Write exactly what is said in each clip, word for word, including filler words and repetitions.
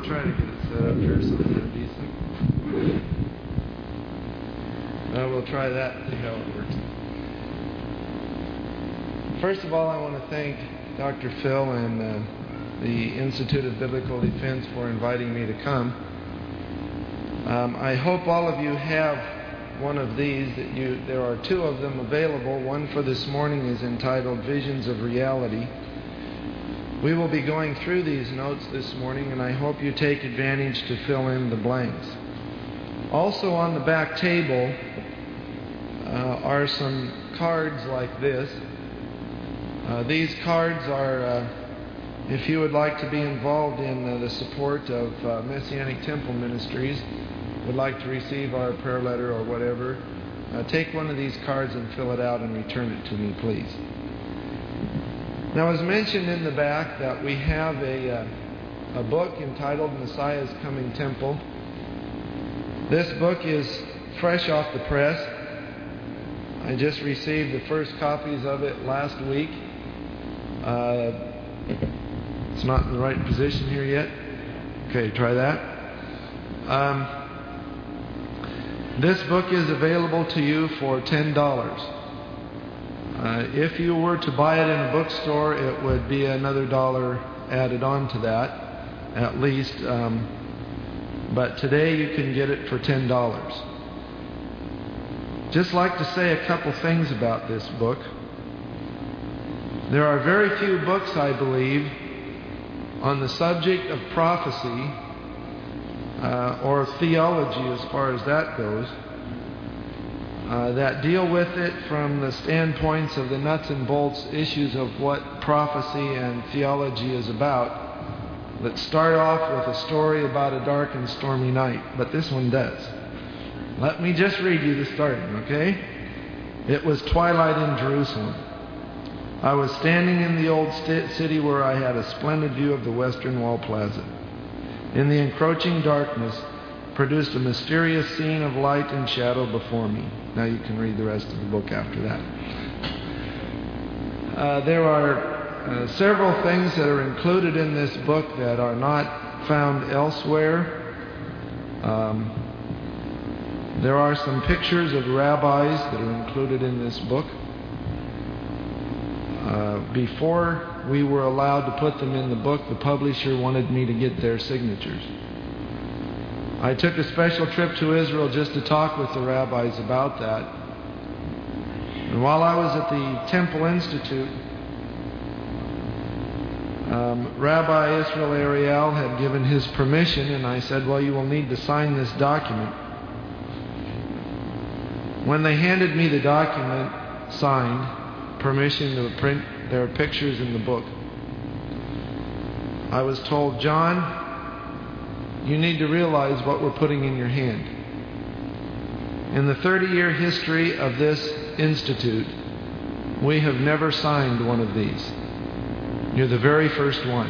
try to get it set up here so it's decent. Uh, we'll try that and see how it works. First of all, I want to thank Doctor Phil and uh, the Institute of Biblical Defense for inviting me to come. Um, I hope all of you have one of these. That you, there are two of them available. One for this morning is entitled Visions of Reality. We will be going through these notes this morning, and I hope you take advantage to fill in the blanks. Also on the back table uh, are some cards like this. Uh, these cards are, uh, if you would like to be involved in uh, the support of uh, Messianic Temple Ministries, would like to receive our prayer letter or whatever, uh, take one of these cards and fill it out and return it to me, please. Now, as mentioned in the back, that we have a, uh, a book entitled Messiah's Coming Temple. This book is fresh off the press. I just received the first copies of it last week. Uh, it's not in the right position here yet. Okay, try that. Um, this book is available to you for ten dollars. Uh, if you were to buy it in a bookstore, it would be another dollar added on to that, at least. Um, but today you can get it for ten dollars. Just like to say a couple things about this book. There are very few books, I believe, on the subject of prophecy uh, or theology as far as that goes, Uh, that deal with it from the standpoints of the nuts and bolts issues of what prophecy and theology is about. Let's start off with a story about a dark and stormy night, but this one does. Let me just read you the starting, okay? It was twilight in Jerusalem. I was standing in the old st- city where I had a splendid view of the western wall plaza. In the encroaching darkness, produced a mysterious scene of light and shadow before me. Now you can read the rest of the book after that. Uh, there are uh, several things that are included in this book that are not found elsewhere. Um, there are some pictures of rabbis that are included in this book. Uh, before we were allowed to put them in the book, the publisher wanted me to get their signatures. I took a special trip to Israel just to talk with the rabbis about that. And while I was at the Temple Institute, um, Rabbi Israel Ariel had given his permission, and I said, well, you will need to sign this document. When they handed me the document signed, permission to print their pictures in the book, I was told, John, you need to realize what we're putting in your hand. In the thirty-year history of this institute, we have never signed one of these. You're the very first one.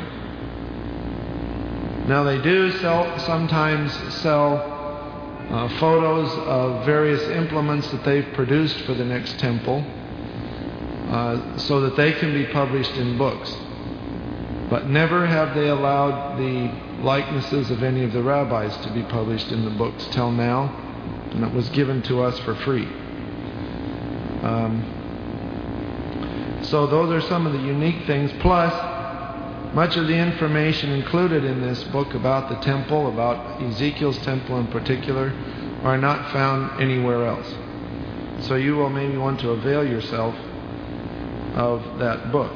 Now they do sell, sometimes sell uh, photos of various implements that they've produced for the next temple uh, so that they can be published in books. But never have they allowed the likenesses of any of the rabbis to be published in the books till now, and it was given to us for free. Um, so those are some of the unique things. Plus, much of the information included in this book about the temple, about Ezekiel's temple in particular, are not found anywhere else. So you will maybe want to avail yourself of that book.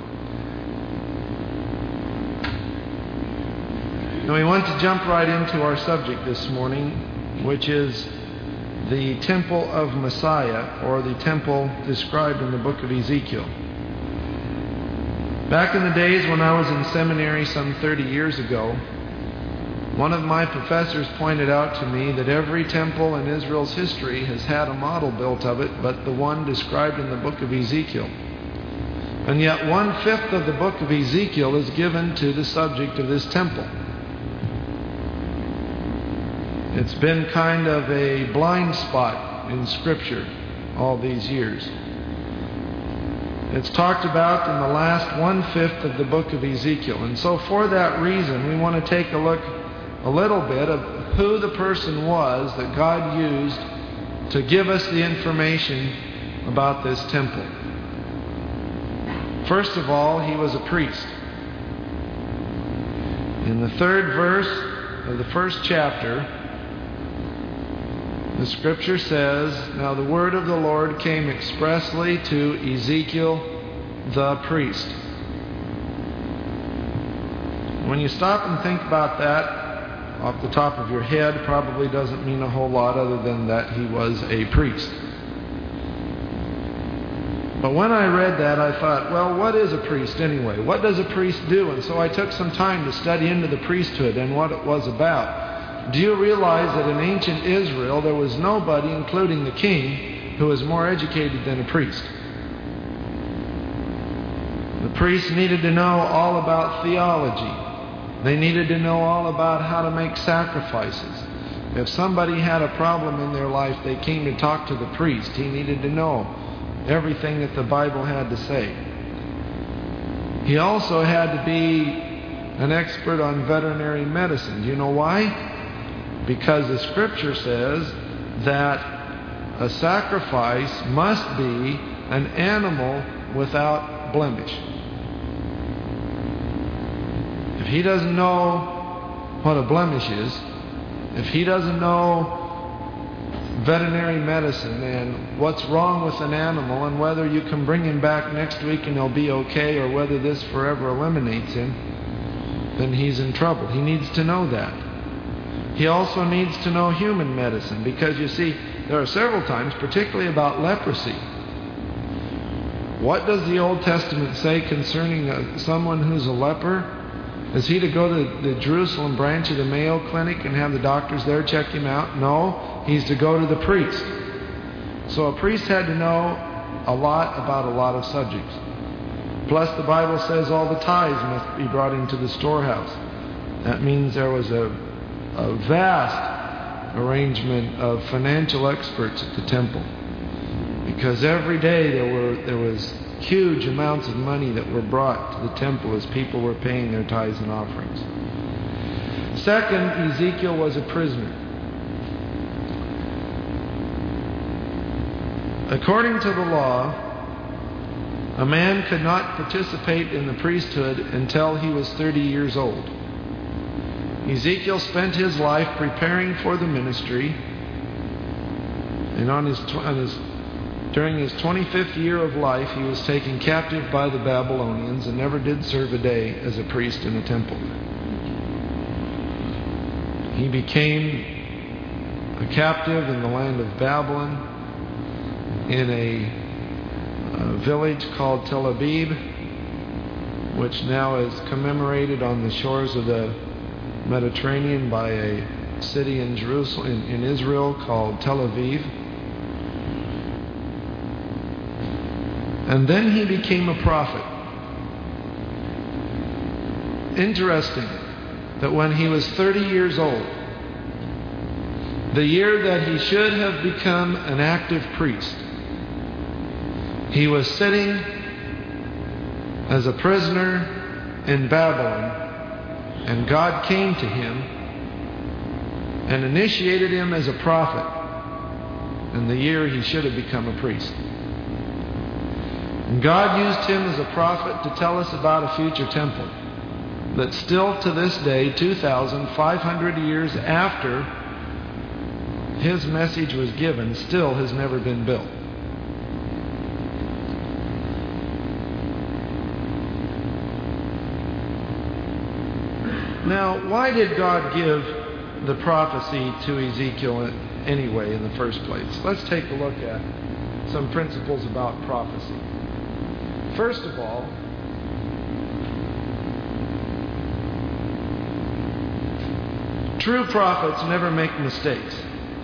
Now we want to jump right into our subject this morning, which is the temple of Messiah, or the temple described in the book of Ezekiel. Back in the days when I was in seminary some thirty years ago, one of my professors pointed out to me that every temple in Israel's history has had a model built of it, but the one described in the book of Ezekiel. And yet one-fifth of the book of Ezekiel is given to the subject of this temple. It's been kind of a blind spot in Scripture all these years. It's talked about in the last one-fifth of the book of Ezekiel. And so for that reason, we want to take a look a little bit of who the person was that God used to give us the information about this temple. First of all, he was a priest. In the third verse of the first chapter, the scripture says, "Now the word of the Lord came expressly to Ezekiel the priest." When you stop and think about that, off the top of your head, probably doesn't mean a whole lot other than that he was a priest. But when I read that, I thought, well, what is a priest anyway? What does a priest do? And so I took some time to study into the priesthood and what it was about. Do you realize that in ancient Israel, there was nobody, including the king, who was more educated than a priest? The priests needed to know all about theology. They needed to know all about how to make sacrifices. If somebody had a problem in their life, they came to talk to the priest. He needed to know everything that the Bible had to say. He also had to be an expert on veterinary medicine. Do you know why? Because the scripture says that a sacrifice must be an animal without blemish. If he doesn't know what a blemish is, if he doesn't know veterinary medicine and what's wrong with an animal and whether you can bring him back next week and he'll be okay, or whether this forever eliminates him, then he's in trouble. He needs to know that. He also needs to know human medicine, because you see, there are several times, particularly about leprosy. What does the Old Testament say concerning a, someone who's a leper? Is he to go to the Jerusalem branch of the Mayo Clinic and have the doctors there check him out? No, he's to go to the priest. So a priest had to know a lot about a lot of subjects. Plus the Bible says all the tithes must be brought into the storehouse. That means there was a, a vast arrangement of financial experts at the temple. Because every day there were there was huge amounts of money that were brought to the temple as people were paying their tithes and offerings. Second, Ezekiel was a prisoner. According to the law, a man could not participate in the priesthood until he was thirty years old. Ezekiel spent his life preparing for the ministry, and on his, on his During his twenty-fifth year of life, he was taken captive by the Babylonians and never did serve a day as a priest in a temple. He became a captive in the land of Babylon in a, a village called Tel Aviv, which now is commemorated on the shores of the Mediterranean by a city in Jerusalem, in, in Israel called Tel Aviv. And then he became a prophet. Interesting that when he was thirty years old, the year that he should have become an active priest, he was sitting as a prisoner in Babylon, and God came to him and initiated him as a prophet in the year he should have become a priest. And God used him as a prophet to tell us about a future temple that still to this day, two thousand five hundred years after his message was given, still has never been built. Now, why did God give the prophecy to Ezekiel anyway in the first place? Let's take a look at some principles about prophecy. First of all, true prophets never make mistakes.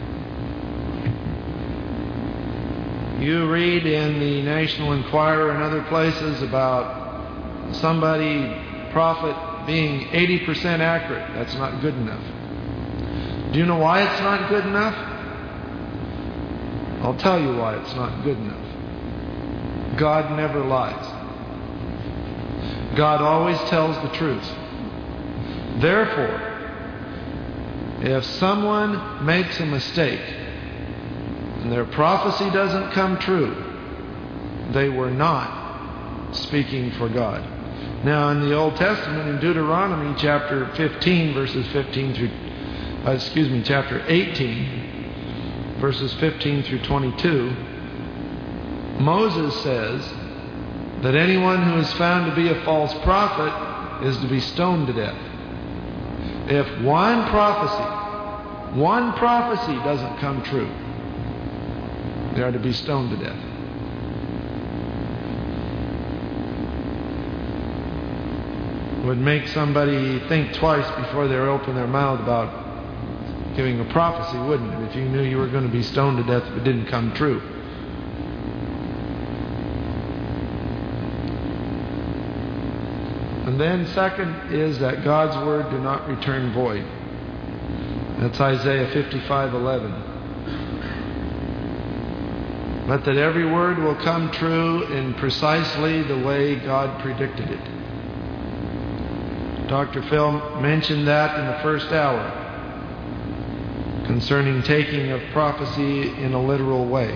You read in the National Enquirer and other places about somebody, prophet, being eighty percent accurate. That's not good enough. Do you know why it's not good enough? I'll tell you why it's not good enough. God never lies. God always tells the truth. Therefore, If someone makes a mistake and their prophecy doesn't come true, they were not speaking for God. Now, in the Old Testament, in Deuteronomy chapter fifteen, verses fifteen through, uh, excuse me, chapter eighteen, verses fifteen through twenty-two, Moses says that anyone who is found to be a false prophet is to be stoned to death. If one prophecy, one prophecy doesn't come true, they are to be stoned to death. Would make somebody think twice before they open their mouth about giving a prophecy, wouldn't it? If you knew you were going to be stoned to death if it didn't come true. And then second is that God's word do not return void. That's Isaiah fifty-five eleven. But that every word will come true in precisely the way God predicted it. Doctor Phil mentioned that in the first hour concerning taking of prophecy in a literal way.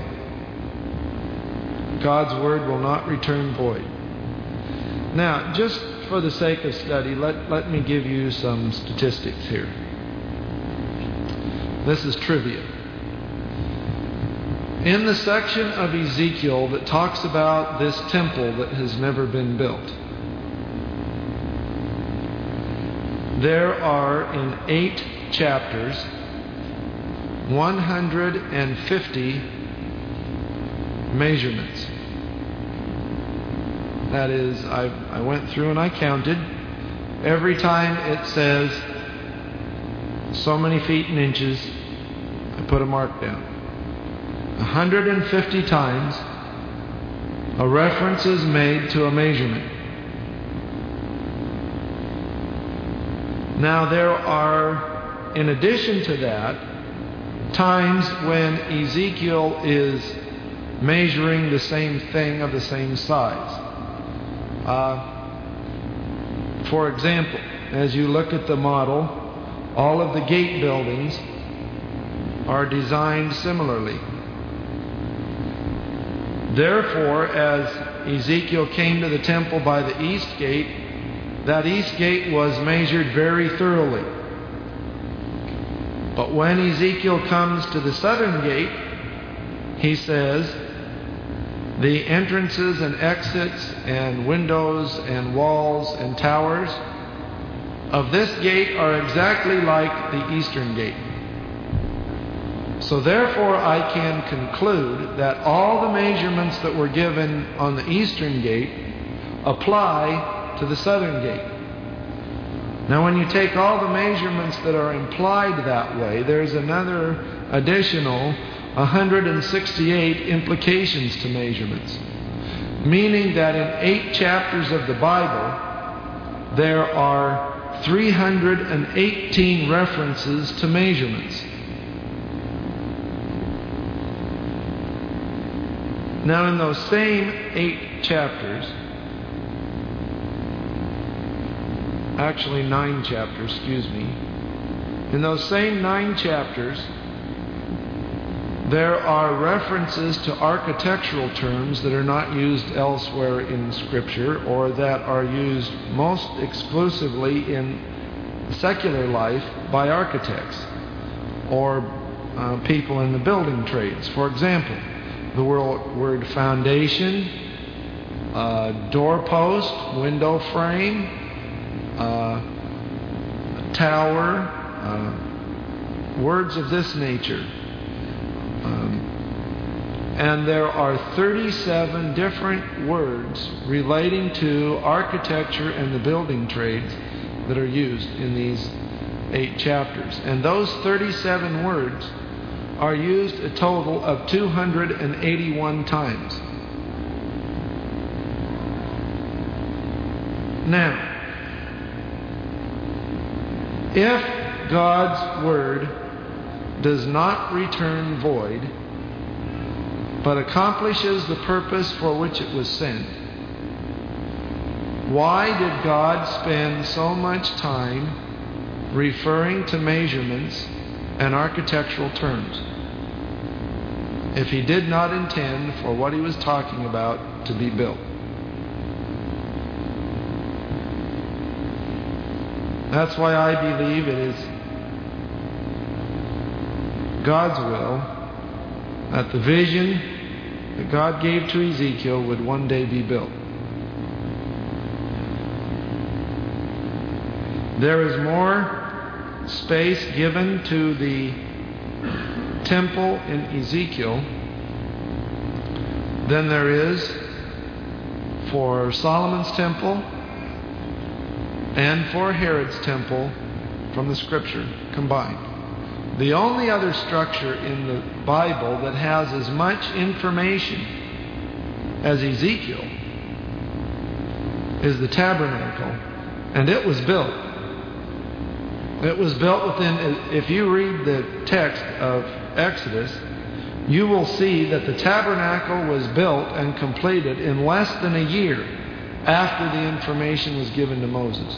God's word will not return void. Now, just for the sake of study, let, let me give you some statistics here. This is trivia. In the section of Ezekiel that talks about this temple that has never been built, there are in eight chapters one hundred fifty measurements. That is, I, I went through and I counted. Every time it says so many feet and inches, I put a mark down. one hundred fifty times a reference is made to a measurement. Now there are, in addition to that, times when Ezekiel is measuring the same thing of the same size. Uh, for example, as you look at the model, all of the gate buildings are designed similarly. Therefore, as Ezekiel came to the temple by the east gate, that east gate was measured very thoroughly. But when Ezekiel comes to the southern gate, he says, the entrances and exits and windows and walls and towers of this gate are exactly like the eastern gate. So therefore I can conclude that all the measurements that were given on the eastern gate apply to the southern gate. Now when you take all the measurements that are implied that way, there's another additional one hundred sixty-eight implications to measurements. Meaning that in eight chapters of the Bible, there are three hundred eighteen references to measurements. Now in those same eight chapters, actually nine chapters, excuse me, in those same nine chapters, there are references to architectural terms that are not used elsewhere in Scripture, or that are used most exclusively in secular life by architects or uh, people in the building trades. For example, the word foundation, uh, doorpost, window frame, uh, tower, uh, words of this nature. Um, and there are thirty-seven different words relating to architecture and the building trades that are used in these eight chapters. And those thirty-seven words are used a total of two hundred eighty-one times. Now, if God's Word does not return void, but accomplishes the purpose for which it was sent, why did God spend so much time referring to measurements and architectural terms if he did not intend for what he was talking about to be built. That's why I believe it is God's will that the vision that God gave to Ezekiel would one day be built. There is more space given to the temple in Ezekiel than there is for Solomon's temple and for Herod's temple from the Scripture combined. The only other structure in the Bible that has as much information as Ezekiel is the tabernacle, and it was built. It was built within, if you read the text of Exodus, you will see that the tabernacle was built and completed in less than a year after the information was given to Moses.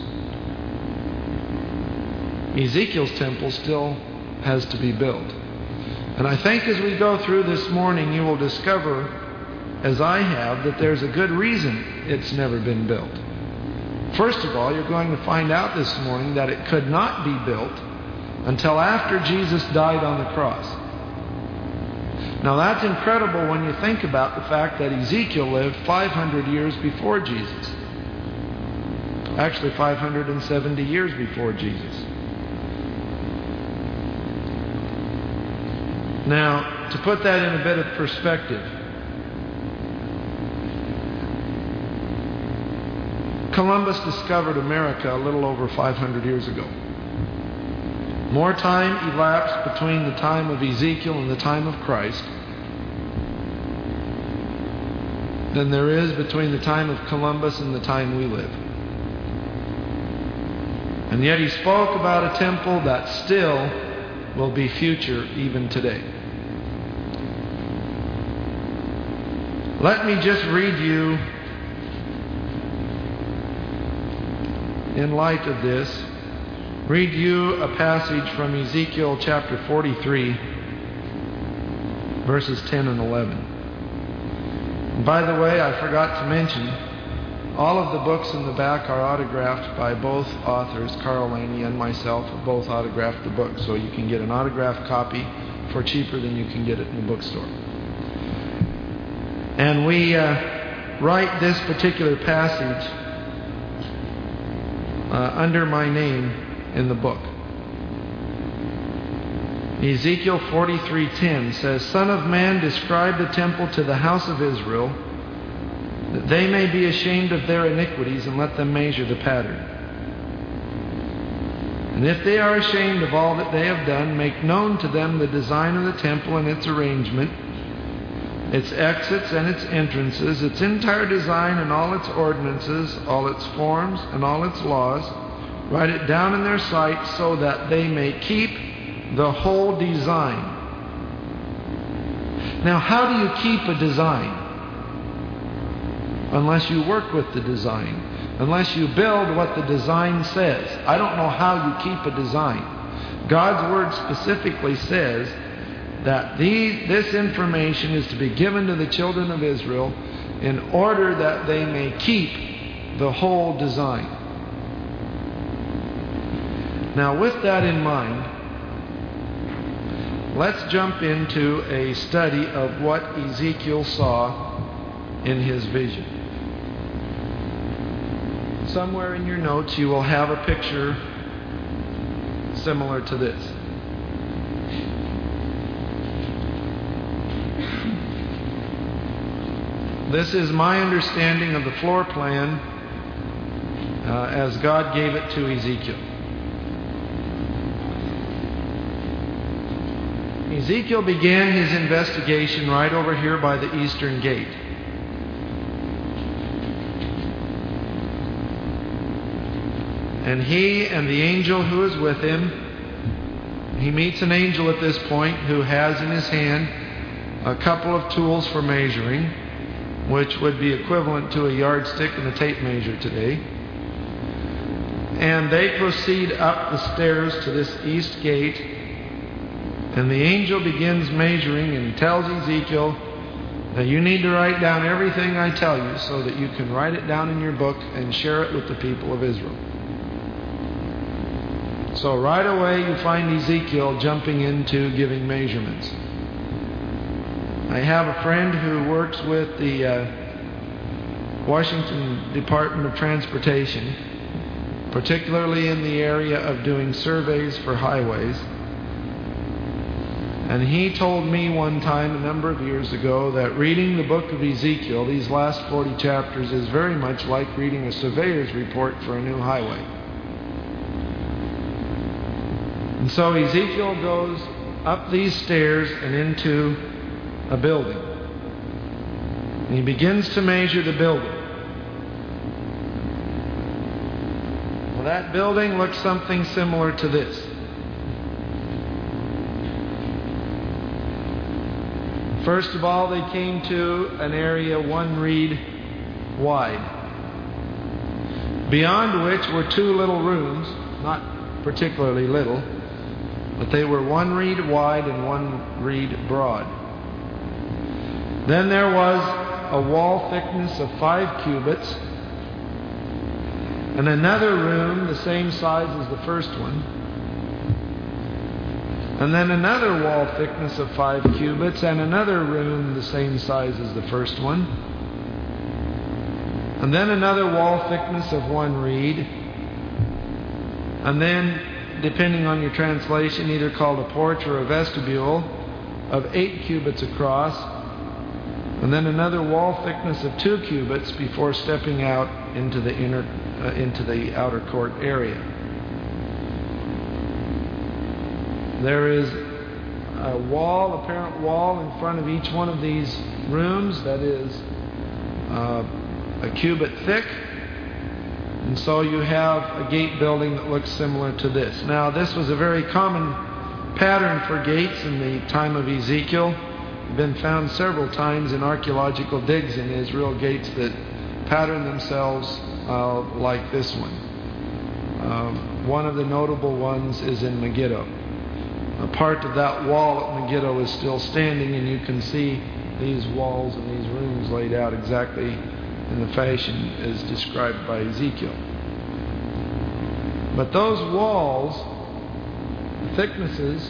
Ezekiel's temple still has to be built. And I think as we go through this morning, you will discover, as I have, that there's a good reason it's never been built. First of all, you're going to find out this morning that it could not be built until after Jesus died on the cross. Now that's incredible when you think about the fact that Ezekiel lived five hundred years before Jesus. Actually, five hundred seventy years before Jesus. Now, to put that in a bit of perspective, Columbus discovered America a little over five hundred years ago. More time elapsed between the time of Ezekiel and the time of Christ than there is between the time of Columbus and the time we live. And yet he spoke about a temple that still will be future even today. Let me just read you, in light of this, read you a passage from Ezekiel chapter forty-three, verses ten and eleven. And by the way, I forgot to mention, all of the books in the back are autographed by both authors. Carl Laney and myself have both autographed the book, so you can get an autographed copy for cheaper than you can get it in the bookstore. And we uh, write this particular passage uh, under my name in the book. Ezekiel forty-three ten says, "Son of man, describe the temple to the house of Israel, that they may be ashamed of their iniquities, and let them measure the pattern. And if they are ashamed of all that they have done, make known to them the design of the temple and its arrangement, its exits and its entrances, its entire design and all its ordinances, all its forms and all its laws. Write it down in their sight so that they may keep the whole design." Now, how do you keep a design? Unless you work with the design. Unless you build what the design says. I don't know how you keep a design. God's Word specifically says that these, this information is to be given to the children of Israel in order that they may keep the whole design. Now, with that in mind, let's jump into a study of what Ezekiel saw in his vision. Somewhere in your notes you will have a picture similar to this. This is my understanding of the floor plan uh, as God gave it to Ezekiel. Ezekiel began his investigation right over here by the eastern gate. And he and the angel who is with him, he meets an angel at this point who has in his hand a couple of tools for measuring, which would be equivalent to a yardstick and a tape measure today. And they proceed up the stairs to this east gate. And the angel begins measuring, and he tells Ezekiel that you need to write down everything I tell you so that you can write it down in your book and share it with the people of Israel. So right away you find Ezekiel jumping into giving measurements. I have a friend who works with the uh, Washington Department of Transportation, particularly in the area of doing surveys for highways. And he told me one time a number of years ago that reading the book of Ezekiel, these last forty chapters, is very much like reading a surveyor's report for a new highway. And so Ezekiel goes up these stairs and into a building. And he begins to measure the building. Well, that building looks something similar to this. First of all, they came to an area one reed wide, beyond which were two little rooms, not particularly little, but they were one reed wide and one reed broad. Then there was a wall thickness of five cubits, and another room the same size as the first one. And then another wall thickness of five cubits, and another room the same size as the first one. And then another wall thickness of one reed. And then, depending on your translation, either called a porch or a vestibule, of eight cubits across. And then another wall thickness of two cubits before stepping out into the inner, uh, into the outer court area. There is a wall, apparent wall, in front of each one of these rooms that is uh, a cubit thick. And so you have a gate building that looks similar to this. Now, this was a very common pattern for gates in the time of Ezekiel. Been found several times in archaeological digs in Israel, gates that pattern themselves uh, like this one. Uh, one of the notable ones is in Megiddo. A part of that wall at Megiddo is still standing, and you can see these walls and these rooms laid out exactly in the fashion as described by Ezekiel. But those walls, the thicknesses,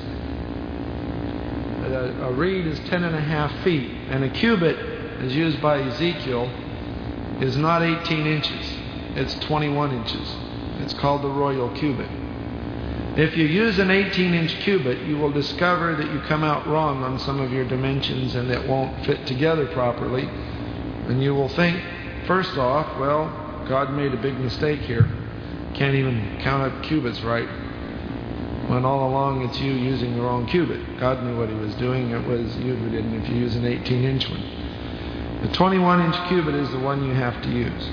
a, a reed is ten and a half feet, and a cubit, as used by Ezekiel, is not eighteen inches. It's twenty-one inches. It's called the royal cubit. If you use an eighteen inch cubit, you will discover that you come out wrong on some of your dimensions and it won't fit together properly. And you will think, first off, well, God made a big mistake here. Can't even count up cubits right. When all along it's you using the wrong cubit. God knew what he was doing. It was you who didn't if you use an eighteen inch one. The twenty-one inch cubit is the one you have to use.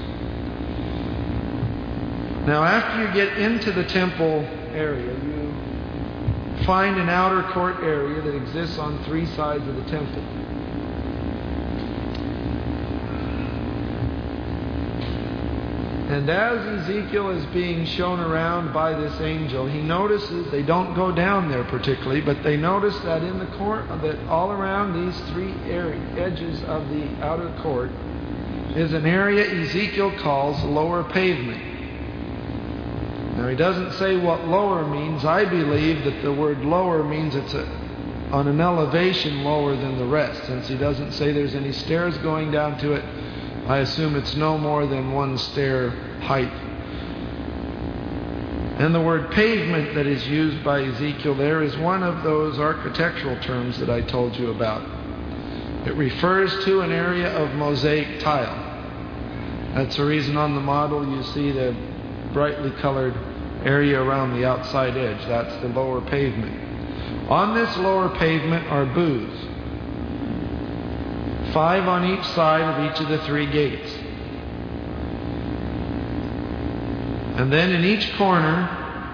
Now, after you get into the temple area, you find an outer court area that exists on three sides of the temple. And as Ezekiel is being shown around by this angel, he notices, they don't go down there particularly, but they notice that in the court, that all around these three area, edges of the outer court is an area Ezekiel calls lower pavement. Now, he doesn't say what lower means. I believe that the word lower means it's a, on an elevation lower than the rest. Since he doesn't say there's any stairs going down to it, I assume it's no more than one stair height. And the word pavement that is used by Ezekiel there is one of those architectural terms that I told you about. It refers to an area of mosaic tile. That's the reason on the model you see the brightly colored area around the outside edge. That's the lower pavement. On this lower pavement are booths, five on each side of each of the three gates. And then in each corner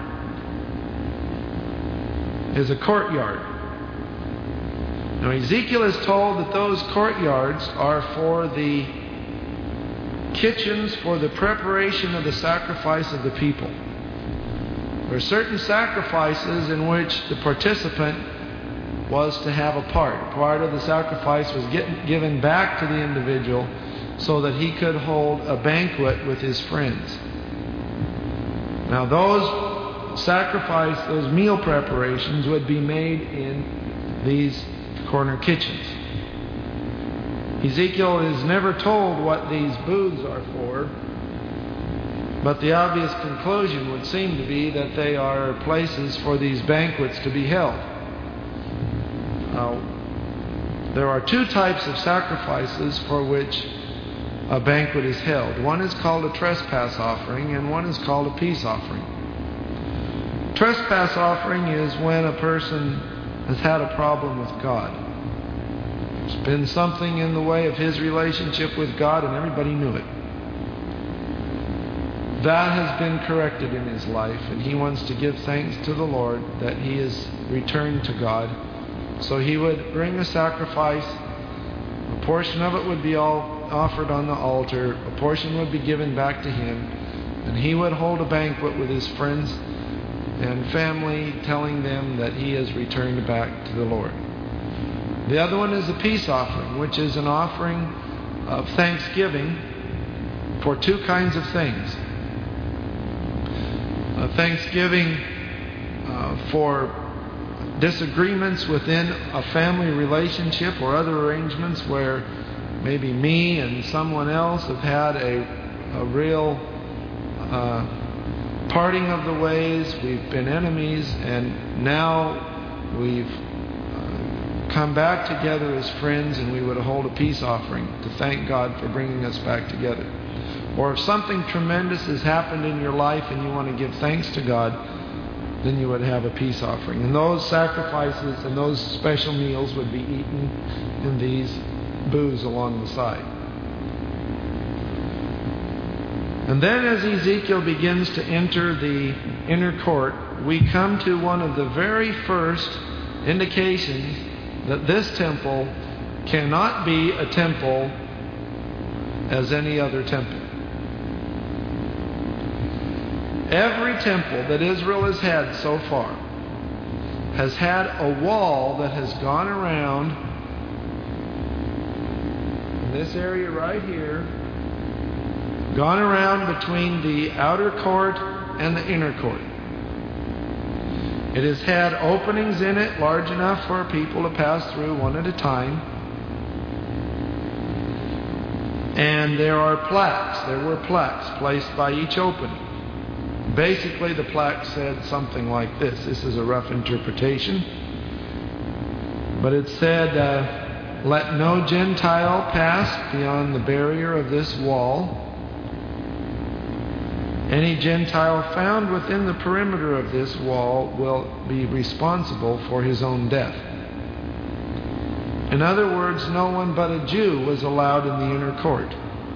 is a courtyard. Now, Ezekiel is told that those courtyards are for the kitchens for the preparation of the sacrifice of the people. There are certain sacrifices in which the participant was to have a part. Part of the sacrifice was get, given back to the individual so that he could hold a banquet with his friends. Now those sacrifice, those meal preparations would be made in these corner kitchens. Ezekiel is never told what these booths are for, but the obvious conclusion would seem to be that they are places for these banquets to be held. Now, there are two types of sacrifices for which a banquet is held. One is called a trespass offering, and one is called a peace offering. Trespass offering is when a person has had a problem with God. There's been something in the way of his relationship with God, and everybody knew it. That has been corrected in his life, and he wants to give thanks to the Lord that he has returned to God. So he would bring a sacrifice. A portion of it would be all offered on the altar. A portion would be given back to him. And he would hold a banquet with his friends and family, telling them that he has returned back to the Lord. The other one is a peace offering, which is an offering of thanksgiving for two kinds of things. A thanksgiving uh, for disagreements within a family relationship or other arrangements where maybe me and someone else have had a, a real uh, parting of the ways. We've been enemies, and now we've uh, come back together as friends, and we would hold a peace offering to thank God for bringing us back together. Or if something tremendous has happened in your life and you want to give thanks to God, then you would have a peace offering. And those sacrifices and those special meals would be eaten in these booths along the side. And then as Ezekiel begins to enter the inner court, we come to one of the very first indications that this temple cannot be a temple as any other temple. Every temple that Israel has had so far has had a wall that has gone around in this area right here, gone around between the outer court and the inner court. It has had openings in it large enough for people to pass through one at a time. And there are plaques. There were plaques placed by each opening. Basically, the plaque said something like this. This is a rough interpretation. But it said, uh, let no Gentile pass beyond the barrier of this wall. Any Gentile found within the perimeter of this wall will be responsible for his own death. In other words, no one but a Jew was allowed in the inner court.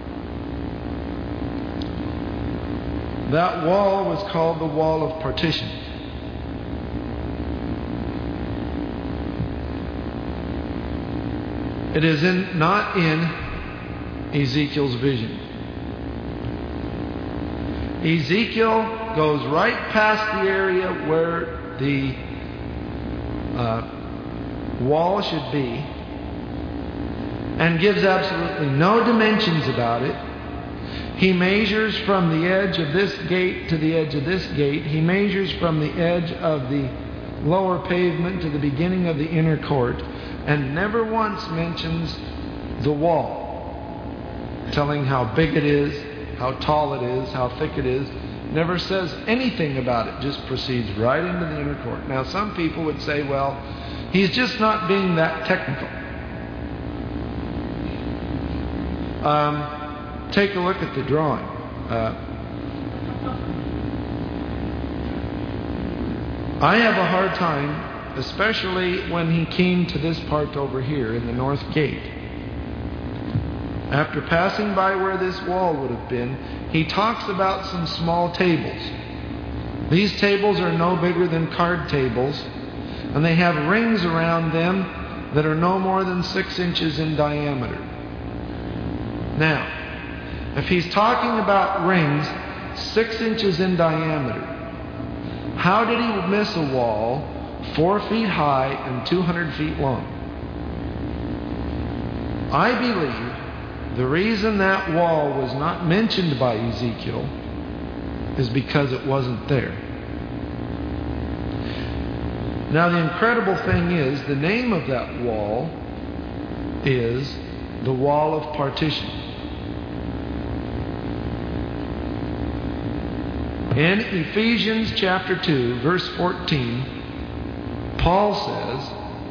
That wall was called the wall of partition. It is in, not in Ezekiel's vision. Ezekiel goes right past the area where the uh, wall should be and gives absolutely no dimensions about it. He measures from the edge of this gate to the edge of this gate. He measures from the edge of the lower pavement to the beginning of the inner court, and never once mentions the wall, telling how big it is, how tall it is, how thick it is. Never says anything about it, just proceeds right into the inner court. Now, some people would say, well, he's just not being that technical. Um... Take a look at the drawing. Uh, I have a hard time, especially when he came to this part over here in the north gate. After passing by where this wall would have been, he talks about some small tables. These tables are no bigger than card tables, and they have rings around them that are no more than six inches in diameter. Now, if he's talking about rings six inches in diameter, how did he miss a wall four feet high and two hundred feet long. I believe the reason that wall was not mentioned by Ezekiel is because it wasn't there. Now, the incredible thing is, the name of that wall is the Wall of Partition. In Ephesians chapter two, verse fourteen, Paul says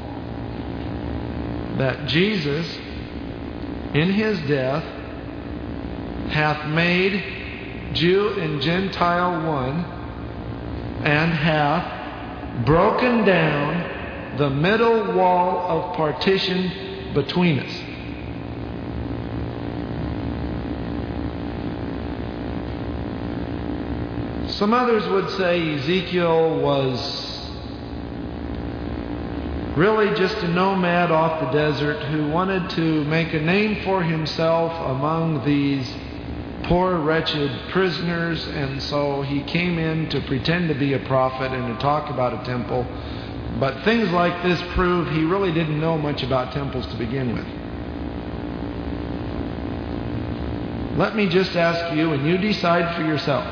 that Jesus, in his death, hath made Jew and Gentile one, and hath broken down the middle wall of partition between us. Some others would say Ezekiel was really just a nomad off the desert who wanted to make a name for himself among these poor, wretched prisoners, and so he came in to pretend to be a prophet and to talk about a temple. But things like this prove he really didn't know much about temples to begin with. Let me just ask you, and you decide for yourself.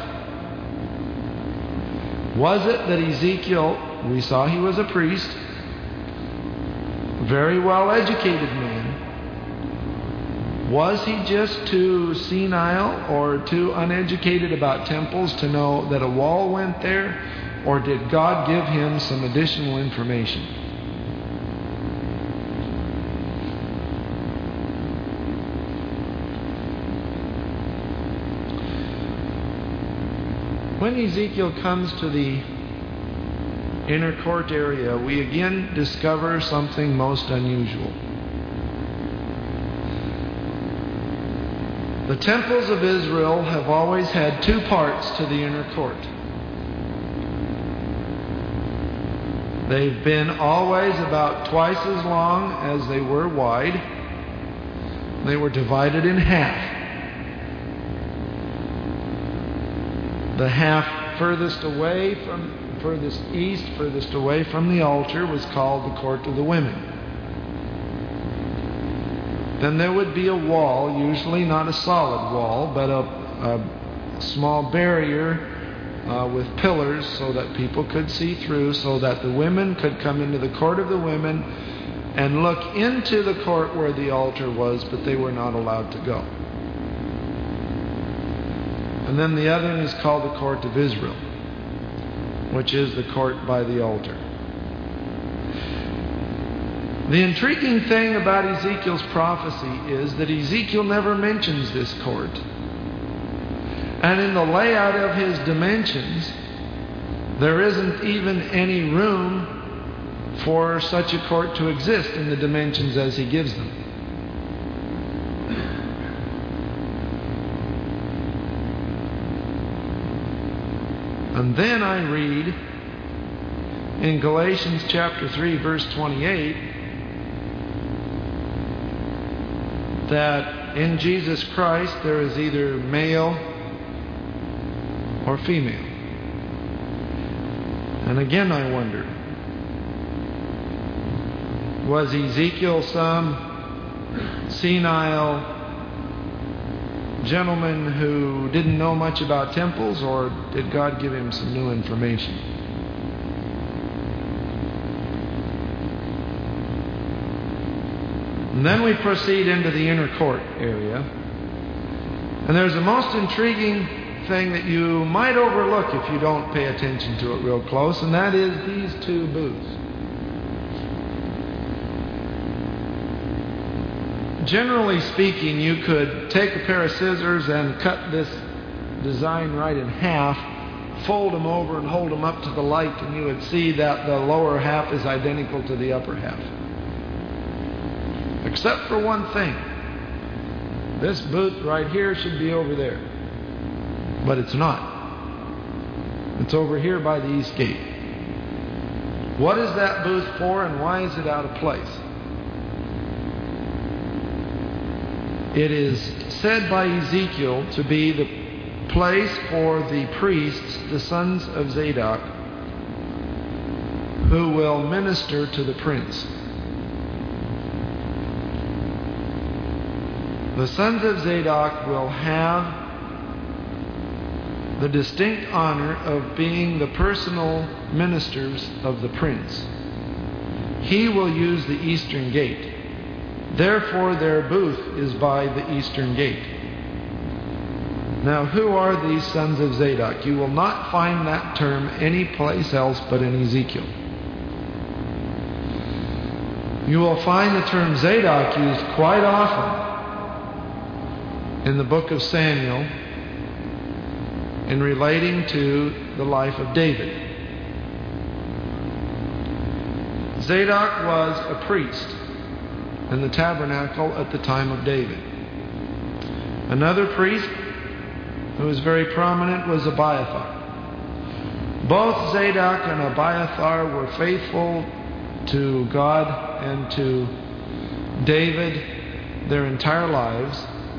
Was it that Ezekiel, we saw he was a priest, very well educated man, was he just too senile or too uneducated about temples to know that a wall went there? Or did God give him some additional information? When Ezekiel comes to the inner court area, we again discover something most unusual. The temples of Israel have always had two parts to the inner court. They've been always about twice as long as they were wide. They were divided in half. The half furthest away from, furthest east, furthest away from the altar was called the court of the women. Then there would be a wall, usually not a solid wall, but a, a small barrier uh, with pillars so that people could see through, so that the women could come into the court of the women and look into the court where the altar was, but they were not allowed to go. And then the other one is called the court of Israel, which is the court by the altar. The intriguing thing about Ezekiel's prophecy is that Ezekiel never mentions this court. And in the layout of his dimensions, there isn't even any room for such a court to exist in the dimensions as he gives them. And then I read in Galatians chapter three, verse twenty-eight, that in Jesus Christ there is either male or female. And again I wonder, was Ezekiel some senile gentleman who didn't know much about temples, or did God give him some new information? And then we proceed into the inner court area. And there's a most intriguing thing that you might overlook if you don't pay attention to it real close, and that is these two booths. Generally speaking, you could take a pair of scissors and cut this design right in half, fold them over and hold them up to the light, and you would see that the lower half is identical to the upper half. Except for one thing. This booth right here should be over there. But it's not. It's over here by the east gate. What is that booth for, and why is it out of place? It is said by Ezekiel to be the place for the priests, the sons of Zadok, who will minister to the prince. The sons of Zadok will have the distinct honor of being the personal ministers of the prince. He will use the eastern gate. Therefore, their booth is by the eastern gate. Now, who are these sons of Zadok? You will not find that term any place else but in Ezekiel. You will find the term Zadok used quite often in the book of Samuel in relating to the life of David. Zadok was a priest in the tabernacle at the time of David. Another priest who was very prominent was Abiathar. Both Zadok and Abiathar were faithful to God and to David their entire lives,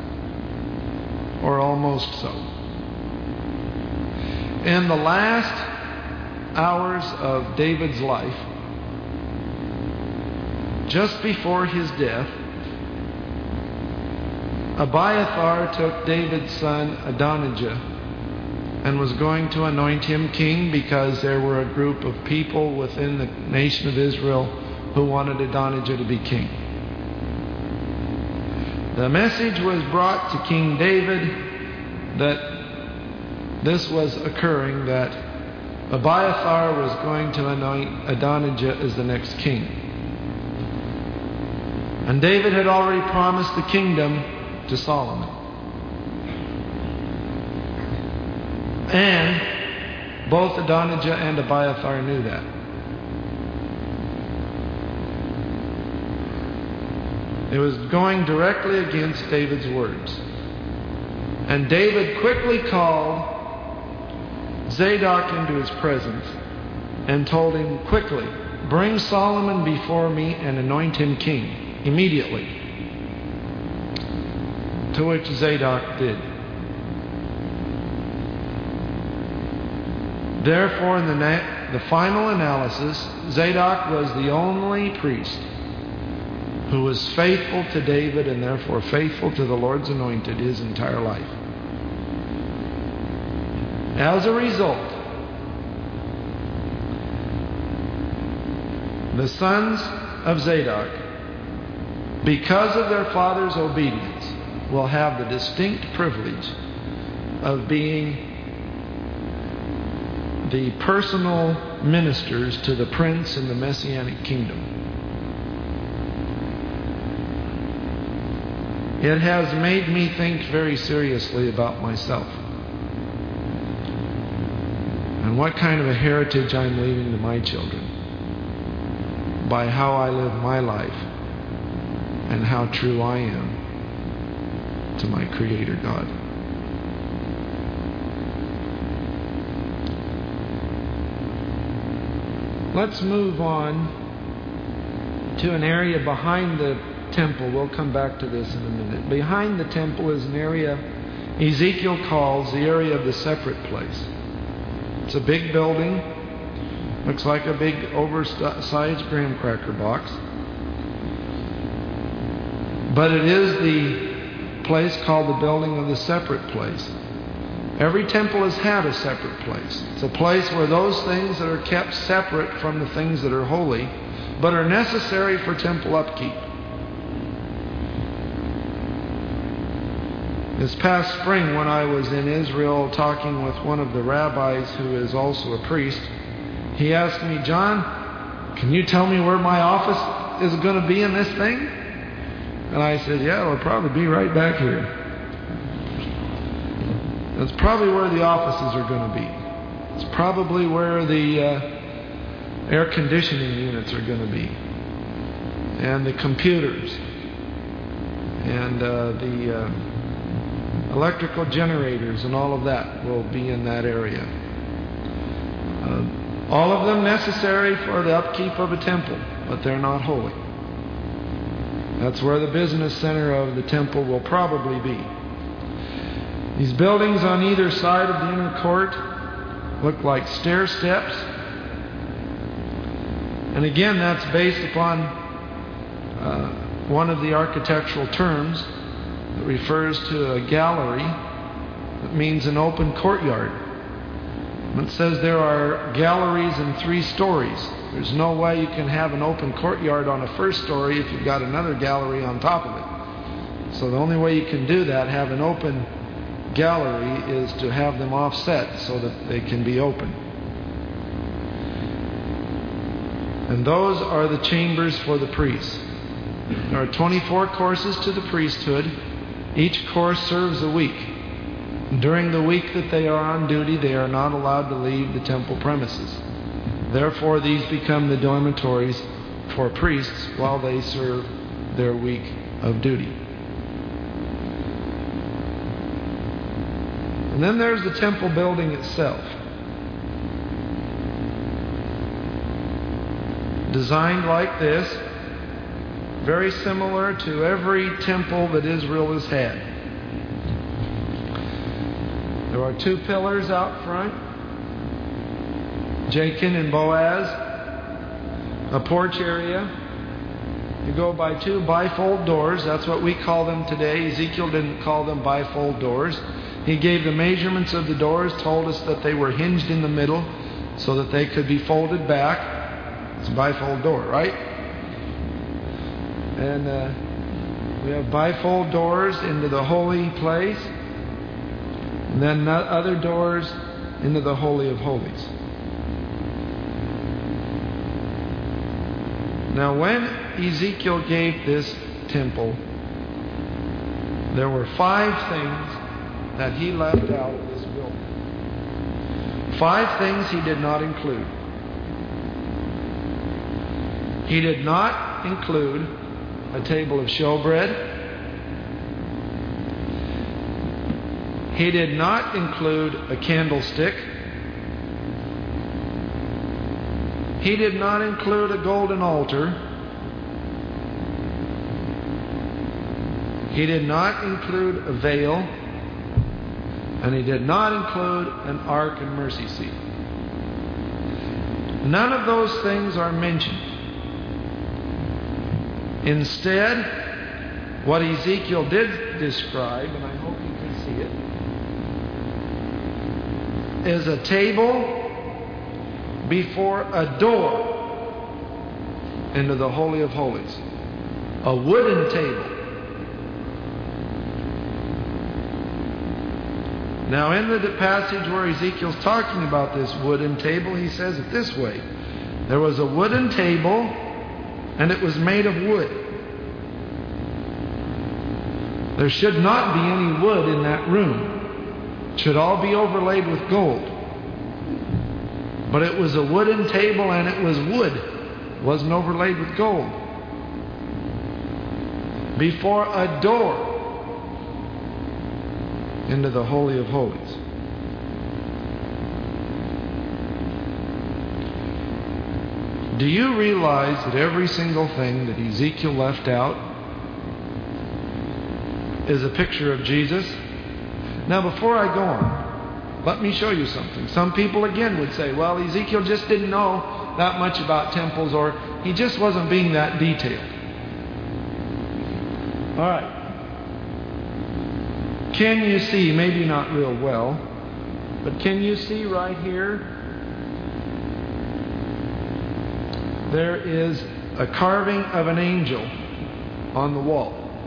or almost so. In the last hours of David's life, just before his death, Abiathar took David's son Adonijah and was going to anoint him king because there were a group of people within the nation of Israel who wanted Adonijah to be king. The message was brought to King David that this was occurring, that Abiathar was going to anoint Adonijah as the next king. And David had already promised the kingdom to Solomon. And both Adonijah and Abiathar knew that. It was going directly against David's words. And David quickly called Zadok into his presence and told him quickly, "Bring Solomon before me and anoint him king immediately." To which Zadok did. Therefore, in the, na- the final analysis, Zadok was the only priest who was faithful to David and therefore faithful to the Lord's anointed his entire life. As a result, the sons of Zadok, because of their father's obedience, will have the distinct privilege of being the personal ministers to the prince in the Messianic kingdom. It has made me think very seriously about myself and what kind of a heritage I'm leaving to my children by how I live my life and how true I am to my Creator God. Let's move on to an area behind the temple. We'll come back to this in a minute. Behind the temple is an area Ezekiel calls the area of the separate place. It's a big building. Looks like a big oversized graham cracker box. But it is the place called the building of the separate place. Every temple has had a separate place. It's a place where those things that are kept separate from the things that are holy, but are necessary for temple upkeep. This past spring, when I was in Israel talking with one of the rabbis who is also a priest, he asked me, "John, can you tell me where my office is going to be in this thing?" And I said, "Yeah, it'll probably be right back here." That's probably where the offices are going to be. It's probably where the uh, air conditioning units are going to be, and the computers, and uh, the uh, electrical generators, and all of that will be in that area. Uh, all of them necessary for the upkeep of a temple, but they're not holy. That's where the business center of the temple will probably be. These buildings on either side of the inner court look like stair steps. And again, that's based upon uh, one of the architectural terms that refers to a gallery. That means an open courtyard. It says there are galleries in three stories. There's no way you can have an open courtyard on a first story if you've got another gallery on top of it. So the only way you can do that, have an open gallery, is to have them offset so that they can be open. And those are the chambers for the priests. There are twenty-four courses to the priesthood. Each course serves a week. During the week that they are on duty, they are not allowed to leave the temple premises. Therefore, these become the dormitories for priests while they serve their week of duty. And then there's the temple building itself. Designed like this, very similar to every temple that Israel has had. There are two pillars out front, Jachin and Boaz, a porch area. You go by two bifold doors. That's what we call them today. Ezekiel didn't call them bifold doors. He gave the measurements of the doors, told us that they were hinged in the middle so that they could be folded back. It's a bifold door, right? And uh, we have bifold doors into the holy place, and then other doors into the Holy of Holies. Now, when Ezekiel gave this temple, there were five things that he left out of this building. Five things he did not include. He did not include a table of showbread. He did not include a candlestick. He did not include a golden altar. He did not include a veil. And he did not include an ark and mercy seat. None of those things are mentioned. Instead, what Ezekiel did describe, and I hope you can see it, is a table before a door into the Holy of Holies. A wooden table. Now, in the passage where Ezekiel's talking about this wooden table, he says it this way. There was a wooden table, and it was made of wood. There should not be any wood in that room. It should all be overlaid with gold. But it was a wooden table, and it was wood. It wasn't overlaid with gold. Before a door into the Holy of Holies. Do you realize that every single thing that Ezekiel left out is a picture of Jesus? Now, before I go on, let me show you something. Some people again would say, well, Ezekiel just didn't know that much about temples, or he just wasn't being that detailed. All right. Can you see, maybe not real well, but can you see right here? There is a carving of an angel on the wall.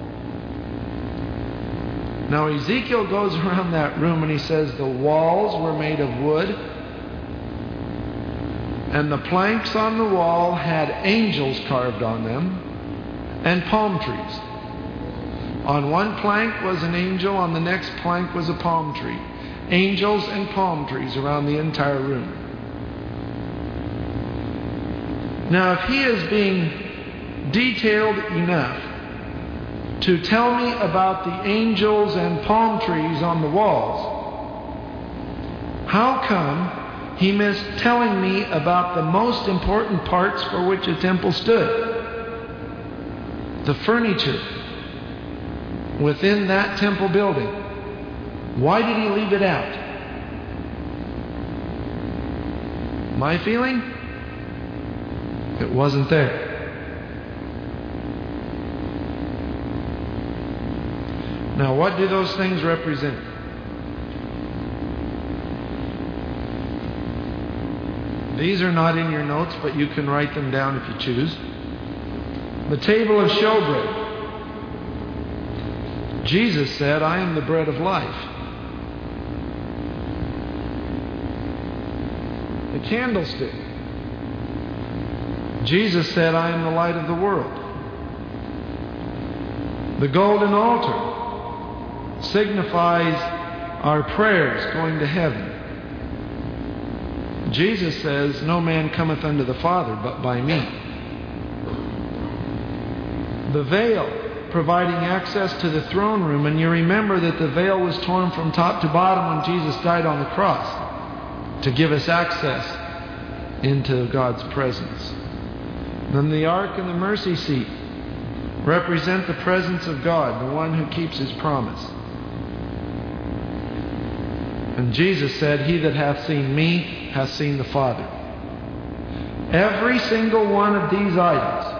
Now Ezekiel goes around that room and he says the walls were made of wood, and the planks on the wall had angels carved on them and palm trees. On one plank was an angel, on the next plank was a palm tree. Angels and palm trees around the entire room. Now, if he is being detailed enough to tell me about the angels and palm trees on the walls, how come he missed telling me about the most important parts for which a temple stood? The furniture within that temple building. Why did he leave it out? My feeling? It wasn't there. Now, what do those things represent? These are not in your notes, but you can write them down if you choose. The table of showbread. Jesus said, I am the bread of life. The candlestick. Jesus said, I am the light of the world. The golden altar signifies our prayers going to heaven. Jesus says, no man cometh unto the Father but by me. The veil, providing access to the throne room. And you remember that the veil was torn from top to bottom when Jesus died on the cross to give us access into God's presence. Then the ark and the mercy seat represent the presence of God, the one who keeps His promise. And Jesus said, he that hath seen me hath seen the Father. Every single one of these items